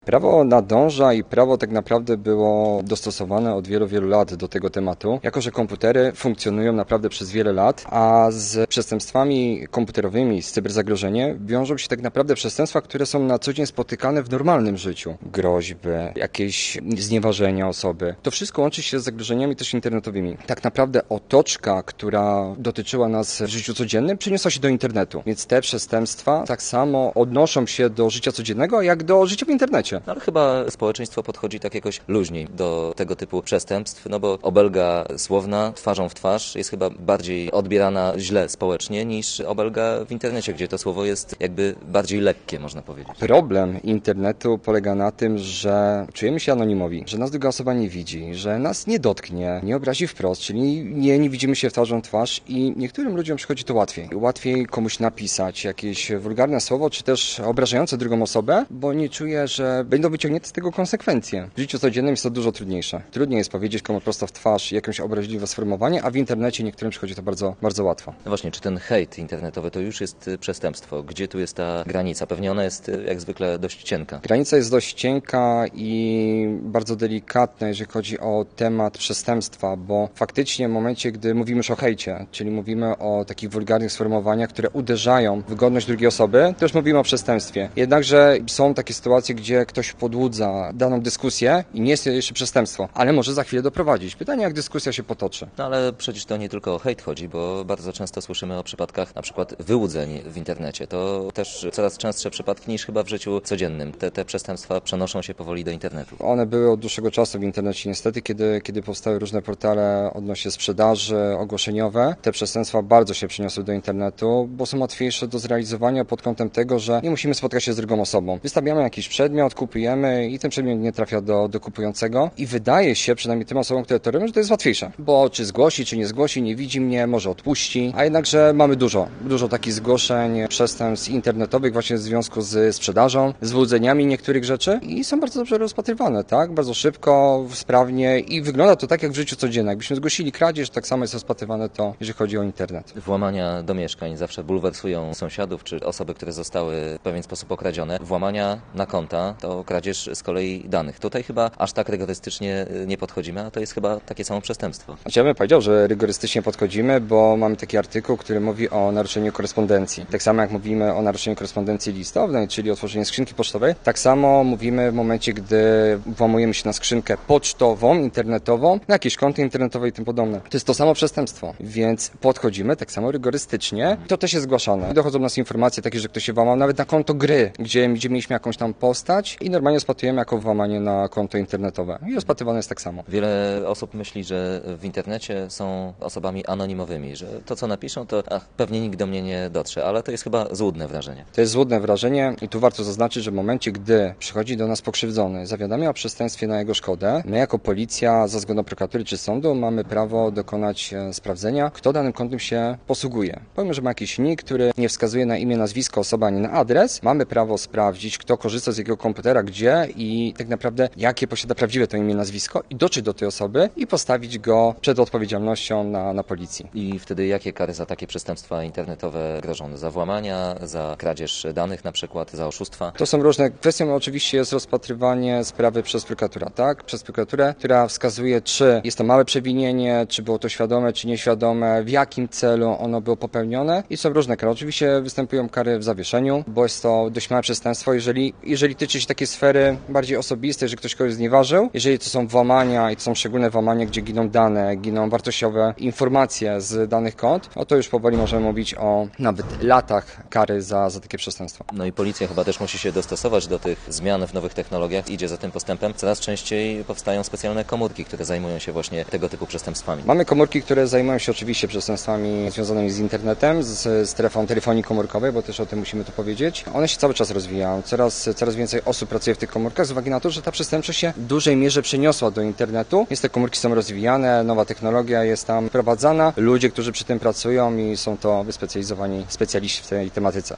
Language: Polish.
Prawo nadąża i prawo tak naprawdę było dostosowane od wielu, wielu lat do tego tematu, jako że komputery funkcjonują naprawdę przez wiele lat, a z przestępstwami komputerowymi, z cyberzagrożeniem wiążą się tak naprawdę przestępstwa, które są na co dzień spotykane w normalnym życiu. Groźby, jakieś znieważenia osoby. To wszystko łączy się z zagrożeniami też internetowymi. Tak naprawdę otoczka, która dotyczyła nas w życiu codziennym, przeniosła się do internetu. Więc te przestępstwa tak samo odnoszą się do życia codziennego, jak do życia w internecie. Ale chyba społeczeństwo podchodzi tak jakoś luźniej do tego typu przestępstw, no bo obelga słowna, twarzą w twarz jest chyba bardziej odbierana źle społecznie niż obelga w internecie, gdzie to słowo jest jakby bardziej lekkie, można powiedzieć. Problem internetu polega na tym, że czujemy się anonimowi, że nas druga osoba nie widzi, że nas nie dotknie, nie obrazi wprost, czyli nie widzimy się twarzą w twarz i niektórym ludziom przychodzi to łatwiej. Łatwiej komuś napisać jakieś wulgarne słowo, czy też obrażające drugą osobę, bo nie czuje, że będą wyciągnięte z tego konsekwencje. W życiu codziennym jest to dużo trudniejsze. Trudniej jest powiedzieć komu prosto w twarz jakieś obraźliwe sformułowanie, a w internecie niektórym przychodzi to bardzo, bardzo łatwo. No właśnie, czy ten hejt internetowy to już jest przestępstwo? Gdzie tu jest ta granica? Pewnie ona jest jak zwykle dość cienka. Granica jest dość cienka i bardzo delikatna, jeżeli chodzi o temat przestępstwa, bo faktycznie w momencie, gdy mówimy już o hejcie, czyli mówimy o takich wulgarnych sformułowaniach, które uderzają w godność drugiej osoby, to już mówimy o przestępstwie. Jednakże są takie sytuacje, gdzie ktoś podłudza daną dyskusję i nie jest to jeszcze przestępstwo, ale może za chwilę doprowadzić. Pytanie, jak dyskusja się potoczy. No ale przecież to nie tylko o hejt chodzi, bo bardzo często słyszymy o przypadkach na przykład wyłudzeń w internecie. To też coraz częstsze przypadki niż chyba w życiu codziennym. Te przestępstwa przenoszą się powoli do internetu. One były od dłuższego czasu w internecie niestety, kiedy powstały różne portale odnośnie sprzedaży ogłoszeniowe. Te przestępstwa bardzo się przeniosły do internetu, bo są łatwiejsze do zrealizowania pod kątem tego, że nie musimy spotkać się z drugą osobą. Wystawiamy jakiś przedmiot, kupujemy i ten przedmiot nie trafia do kupującego i wydaje się, przynajmniej tym osobom, które to robią, że to jest łatwiejsze, bo czy zgłosi, czy nie zgłosi, nie widzi mnie, może odpuści, a jednakże mamy dużo takich zgłoszeń, przestępstw internetowych właśnie w związku z sprzedażą, z wyłudzeniami niektórych rzeczy i są bardzo dobrze rozpatrywane, tak? Bardzo szybko, sprawnie i wygląda to tak jak w życiu codziennym. Jakbyśmy zgłosili kradzież, tak samo jest rozpatrywane to, jeżeli chodzi o internet. Włamania do mieszkań zawsze bulwersują sąsiadów czy osoby, które zostały w pewien sposób okradzione. Włamania na konta to kradzież z kolei danych. Tutaj chyba aż tak rygorystycznie nie podchodzimy, a to jest chyba takie samo przestępstwo. Ja bym powiedział, że rygorystycznie podchodzimy, bo mamy taki artykuł, który mówi o naruszeniu korespondencji. Tak samo jak mówimy o naruszeniu korespondencji listownej, czyli otworzeniu skrzynki pocztowej, tak samo mówimy w momencie, gdy włamujemy się na skrzynkę pocztową, internetową, na jakieś konto internetowe i tym podobne. To jest to samo przestępstwo, więc podchodzimy tak samo rygorystycznie. To też jest zgłaszane. Dochodzą do nas informacje takie, że ktoś się włamał nawet na konto gry, gdzie mieliśmy jakąś tam postać i normalnie rozpatrujemy jako włamanie na konto internetowe. I rozpatrywane jest tak samo. Wiele osób myśli, że w internecie są osobami anonimowymi, że to, co napiszą, to pewnie nikt do mnie nie dotrze, ale to jest chyba złudne wrażenie. To jest złudne wrażenie i tu warto zaznaczyć, że w momencie, gdy przychodzi do nas pokrzywdzony, zawiadamia o przestępstwie na jego szkodę, my jako policja, za zgodą prokuratury czy sądu, mamy prawo dokonać sprawdzenia, kto danym kontem się posługuje. Pomimo, że ma jakiś nick, który nie wskazuje na imię, nazwisko osoby, ani na adres, mamy prawo sprawdzić, kto korzysta z jego komputera, gdzie i tak naprawdę jakie posiada prawdziwe to imię, nazwisko i dotrzeć do tej osoby i postawić go przed odpowiedzialnością na policji. I wtedy jakie kary za takie przestępstwa internetowe grożą? Za włamania, za kradzież danych na przykład, za oszustwa? To są różne. Kwestią oczywiście jest rozpatrywanie sprawy przez prokuratora, tak? Przez prokuraturę, która wskazuje, czy jest to małe przewinienie, czy było to świadome, czy nieświadome, w jakim celu ono było popełnione i są różne kary. Oczywiście występują kary w zawieszeniu, bo jest to dość małe przestępstwo, jeżeli tyczy się takiej sfery bardziej osobistej, że ktoś kogoś znieważył, jeżeli to są włamania i to są szczególne włamania, gdzie giną dane, giną wartościowe informacje z danych kont, to już powoli możemy mówić o nawet latach kary za takie przestępstwo. No i policja chyba też musi się dostosować do tych zmian w nowych technologiach, idzie za tym postępem. Coraz częściej powstają specjalne komórki, które zajmują się właśnie tego typu przestępstwami. Mamy komórki, które zajmują się oczywiście przestępstwami związanymi z internetem, z strefą telefonii komórkowej, bo też o tym musimy tu powiedzieć. One się cały czas rozwijają. Coraz więcej osób pracuje w tych komórkach z uwagi na to, że ta przestępczość się w dużej mierze przeniosła do internetu. Więc te komórki są rozwijane, nowa technologia jest tam wprowadzana. Ludzie, którzy przy tym pracują i są to wyspecjalizowani specjaliści w tej tematyce.